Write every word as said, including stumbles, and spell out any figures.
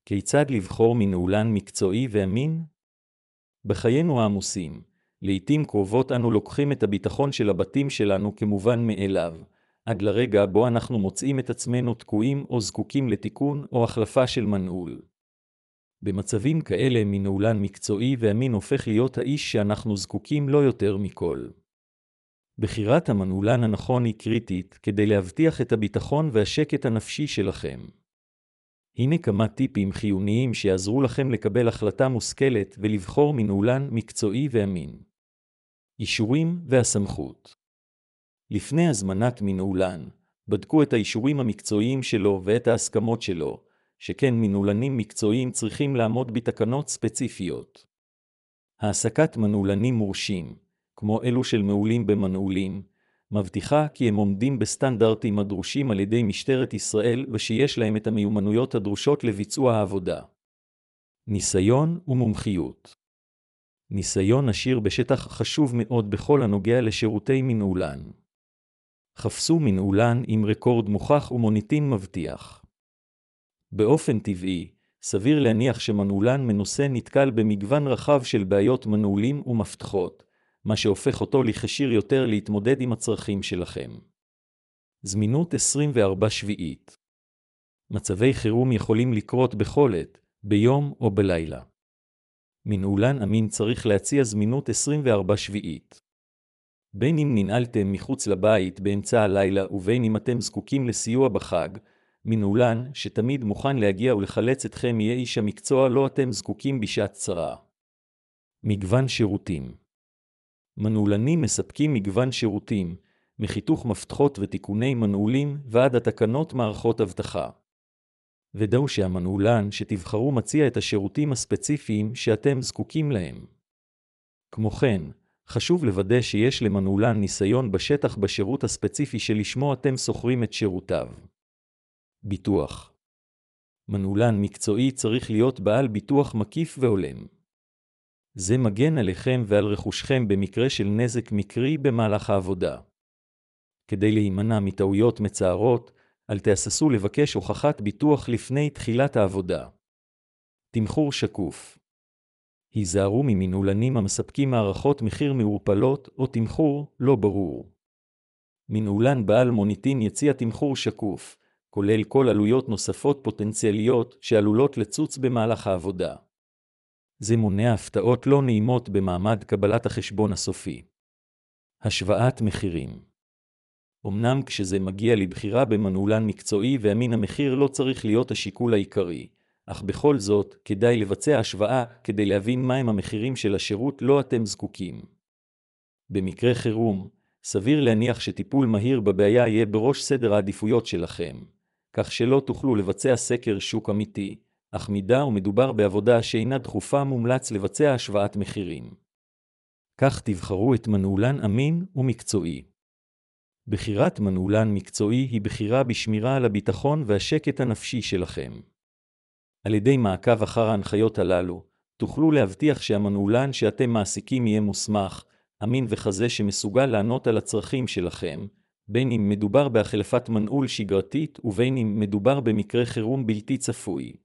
כיצד לבחור מנעולן מקצועי ואמין? בחיינו העמוסים, לעתים קרובות אנו לוקחים את הביטחון של הבתים שלנו כמובן מאליו, עד לרגע בו אנחנו מוצאים את עצמנו תקועים או זקוקים לתיקון או החלפה של מנעול. במצבים כאלה מנעולן מקצועי ואמין הופך להיות האיש שאנחנו זקוקים לו יותר מכל. בחירת המנעולן הנכון היא קריטית כדי להבטיח את הביטחון והשקט הנפשי שלכם. הנה כמה טיפים חיוניים שיעזרו לכם לקבל החלטה מושכלת ולבחור מנעולן מקצועי ואמין. אישורים והסמכות. לפני הזמנת מנעולן, בדקו את האישורים המקצועיים שלו ואת ההסכמות שלו, שכן מנעולנים מקצועיים צריכים לעמוד בתקנות ספציפיות. העסקת מנעולנים מורשים, כמו אלו של מעולים במנעולים, מבטיחה כי הם עומדים בסטנדרטים הדרושים על ידי משטרת ישראל ושיש להם את המיומנויות הדרושות לביצוע העבודה. ניסיון ומומחיות. ניסיון עשיר בשטח חשוב מאוד בכל הנוגע לשירותי מנעולן. חפשו מנעולן עם רקורד מוכח ומוניטין מבטיח. באופן טבעי, סביר להניח שמנעולן מנוסה נתקל במגוון רחב של בעיות מנעולים ומפתחות, מה שהופך אותו לכשיר יותר להתמודד עם הצרכים שלכם. זמינות עשרים וארבע שביעית. מצבי חירום יכולים לקרות בכל עת, ביום או בלילה. מנעולן אמין צריך להציע זמינות עשרים וארבע שביעית. בין אם ננעלתם מחוץ לבית באמצע הלילה ובין אם אתם זקוקים לסיוע בחג, מנעולן שתמיד מוכן להגיע ולחלץ אתכם יהיה איש המקצוע לא אתם זקוקים בשעת צרה. מגוון שירותים. מנעולנים מספקים מגוון שירותים, מחיתוך מפתחות ותיקוני מנעולים ועד התקנות מערכות אבטחה. ודאו שהמנעולן שתבחרו מציע את השירותים הספציפיים שאתם זקוקים להם. כמו כן, חשוב לוודא שיש למנעולן ניסיון בשטח בשירות הספציפי שלשמו אתם שוכרים את שירותיו. ביטוח. מנעולן מקצועי צריך להיות בעל ביטוח מקיף והולם. זה מגן עליכם ועל רכושכם במקרה של נזק מקרי במהלך העבודה. כדי להימנע מטעויות מצערות, אל תהססו לבקש הוכחת ביטוח לפני תחילת העבודה. תמחור שקוף. היזהרו ממנעולנים המספקים מערכות מחיר מעורפלות או תמחור לא ברור. מנעולן בעל מוניטין יציע תמחור שקוף, כולל כל עלויות נוספות פוטנציאליות שעלולות לצוץ במהלך העבודה. זה מונע הפתעות לא נעימות במעמד קבלת החשבון הסופי. השוואת מחירים. אמנם כשזה מגיע לבחירה במנעולן מקצועי ואמין המחיר לא צריך להיות השיקול העיקרי, אך בכל זאת כדאי לבצע השוואה כדי להבין מהם המחירים של השירות לא אתם זקוקים. במקרה חירום, סביר להניח שטיפול מהיר בבעיה יהיה בראש סדר העדיפויות שלכם, כך שלא תוכלו לבצע סקר שוק אמיתי, אך מידה ומדובר בעבודה שאינה דחופה מומלץ לבצע השוואת מחירים. כך תבחרו את מנעולן אמין ומקצועי. בחירת מנעולן מקצועי היא בחירה בשמירה על הביטחון והשקט הנפשי שלכם. על ידי מעקב אחר ההנחיות הללו, תוכלו להבטיח שהמנעולן שאתם מעסיקים יהיה מוסמך, אמין וחזה שמסוגל לענות על הצרכים שלכם, בין אם מדובר בהחלפת מנעול שגרתית ובין אם מדובר במקרה חירום בלתי צפוי.